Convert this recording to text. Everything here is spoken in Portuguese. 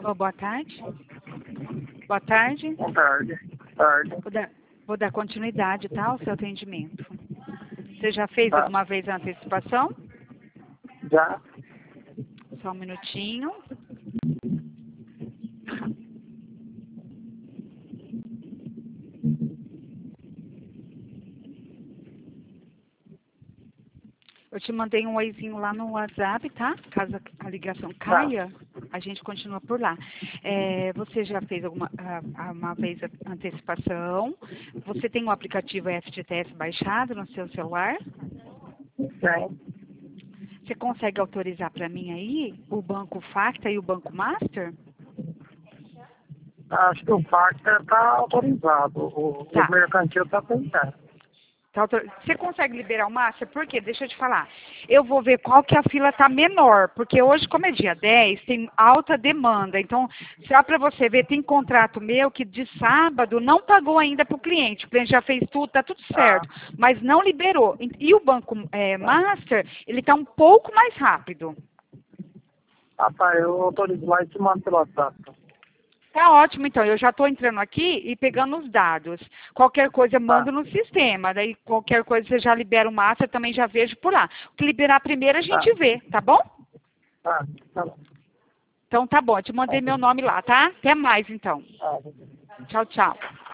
Oh, boa tarde. Boa tarde. Boa tarde. Tarde. Vou dar continuidade, tá, ao seu atendimento. Você já fez Tá. alguma vez a antecipação? Já? Só um minutinho. Eu te mandei um oizinho lá no WhatsApp, tá? Caso a ligação caia, a gente continua por lá. Você já fez uma vez a antecipação? Você tem o aplicativo FGTS baixado no seu celular? Sim. Você consegue autorizar para mim aí o Banco Facta e o Banco Master? Acho que o Facta está autorizado. O mercantil está tentando. Você consegue liberar o Master? Por quê? Deixa eu te falar. Eu vou ver qual que a fila está menor, porque hoje, como é dia 10, tem alta demanda. Então, só para você ver, tem contrato meu que de sábado não pagou ainda para o cliente. O cliente já fez tudo, está tudo certo, mas não liberou. E o Banco Master, ele está um pouco mais rápido. Tá, eu autorizo lá e te mando pelo WhatsApp. Tá ótimo, então. Eu já estou entrando aqui e pegando os dados. Qualquer coisa eu mando no sistema. Daí qualquer coisa você já libera o Master, também já vejo por lá. O que liberar primeiro a gente vê, tá bom? Tá bom. Então tá bom, eu te mandei meu nome lá, tá? Até mais então. Tchau, tchau.